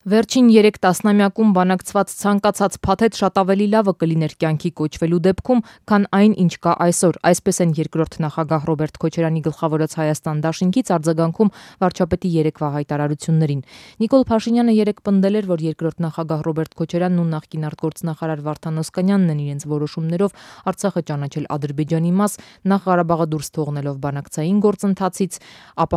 Վերջին 3 տասնամյակում բանակցված ցանկացած փաթեթ շատ ավելի լավը կլիներ կյանքի կոչվելու դեպքում, քան այն, ինչ կա այսօր, այսպես են երկրորդ նախագահ Ռոբերտ Քոչարյանի գլխավորած Հայաստան դաշինքից արձագանքում վարչապետի երեկվա հայտարարություններին։ Նիկոլ Փաշինյանը երեկ պնդել էր, որ երկրորդ նախագահ Ռոբերտ Քոչարյանն ու նախկին արտգործնախարար Վարդան Օսկանյանն են իրենց որոշումներով Արցախը ճանաչել Ադրբեջանի մաս, նախ Ղարաբաղը դուրս թողնելով բանակցային գործընթացից, ապա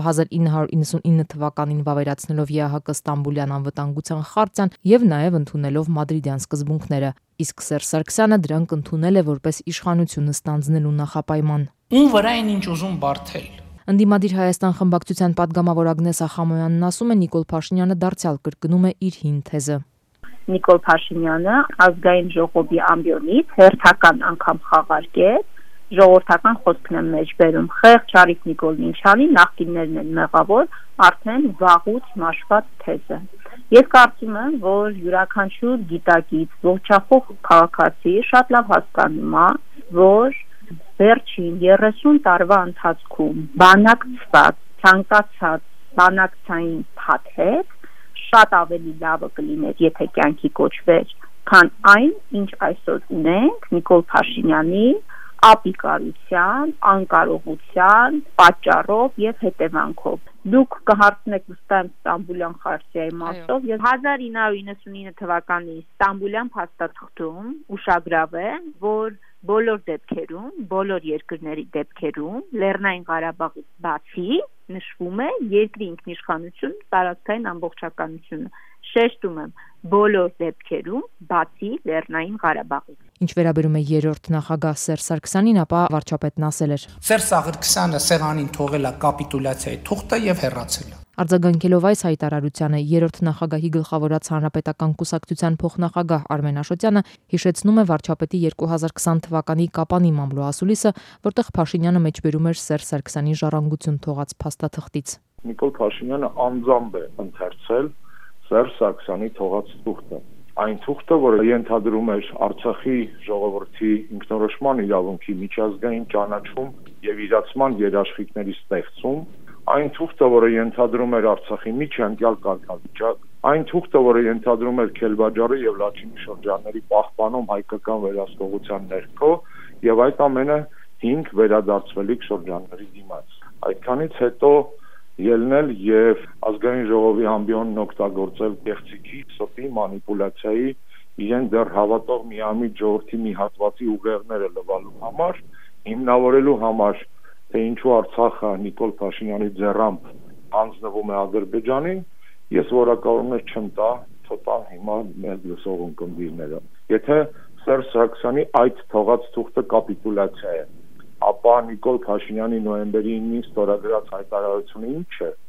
1999 թվականին վավերացնելով ԵԱՀԿ Ստամբուլյան անվտանգության խարտիան եւ նաեւ ընդունելով մադրիդյան սկզբունքները, իսկ Սերժ Սարգսյանը դրանք ընդունել է որպես իշխանությունը ստանձնելու նախապայման։ Ում վրա են ինչ ուզում բարթել։ Ընդդիմադիր Հայաստան խմբակցության падգամավոր Ագնես Ախամոյանն ասում է, Նիկոլ Փաշինյանը դարձյալ կրկնում է իր հին թեզը։ Նիկոլ Փաշինյանը ազգային ժողովի ամբիոնից հերթական անգամ խաղարկեց, ժողովրդական խոսքն եմ մեջ բերում, խեղճ Չարիկ Նիկոլ Նինչյանի նախկիններն են մեղավոր, արդեն վաղուց մաշված թեզը։ Ես կարծում եմ, որ յուրաքանչյուր գիտակից ողջախոհ քաղաքացի շատ լավ հասկանում է, որ վերջին 30 տարվա ընթացքում բանակցված, ցանկացած բանակցային փաթեթ շատ ավելի լավը կլիներ, եթե կյանքի կոչվեր, քան այն, ինչ այսօր ունենք Նիկոլ Փաշինյանի ապիկարության, անկարողության պատճառով եւ հետևանքով։ Դուք կհարցնեք վստահ Ստամբուլյան խարտիայի մասով, եւ 1999 թվականի Ստամբուլյան փաստաթղթում ուշագրավ է, որ բոլոր դեպքերում, բոլոր երկրների դեպքերում Լեռնային Ղարաբաղից բացի նշվում է երկրի ինքնիշխանություն, տարածքային ամբողջականությունը։ Շեշտում եմ, բոլոր դեպքերում բացի Լեռնային Ղարաբաղից։ Ինչ վերաբերում է երրորդ նախագահ Սերժ Սարգսյանին, ապա վարչապետն ասել էր. Սերժ Սարգսյանը սեղանին թողել է կապիտուլյացիայի թուղթը եւ հեռացել է։ Արձագանքելով այս հայտարարությանը երրորդ նախագահի գլխավորած Հանրապետական կուսակցության փոխնախագահ Արմեն Աշոտյանը հիշեցնում է վարչապետի 2020 թվականի Կապանի մամլո ասուլիսը, որտեղ Փաշինյանը մեջբերում էր Սերժ Սարգսյանի ժառանգություն թողած փաստաթղթից։ Նիկոլ Փաշինյանը անձամբ է ընթերցել Սերժ Սարգսյանի թողած թուղթը։ Այն թուղթը, որը ենթադրում էր Արցախի ժողովրդի ինքնորոշման իրավունքի միջազգային ճանաչում եւ իրացման երաշխիքների ստեղծում, այն թուղթը, որը ենթադրում էր Արցախի միջանկյալ կարգավիճակ, այն թուղթը, որը ենթադրում էր Քելբաջարի եւ Լաչինի շրջանների պահպանում հայկական վերահսկողության ներքո եւ այդ ամենը 5 վերադարձվելիք շրջանների դիմաց։ Այդքանից հետո ելնել եւ ազգային ժողովի ամբիոնն օգտագործել գեղցիկի, սոտի, մանիպուլյացիայի, իրեն դեռ հավատող միամիտ ժողովրդի մի հատվածի ուղեղները լվալու համար, հիմնավորելու համար, թե ինչու Արցախը Նիկոլ Փաշինյանի ձեռամբ հանձնվում է Ադրբեջանին, ես որակավորումներ չեմ տա, թոտալ հիմա մեր լսող ունկնդիրները։ Եթե Սերժ Սարգսյանի այդ թողած թուղթը կապիտուլյացիա է, ապա Նիկոլ Փաշինյանի նոյեմբերի 9-ին ստորագրած հայտարարությունը ինչ է։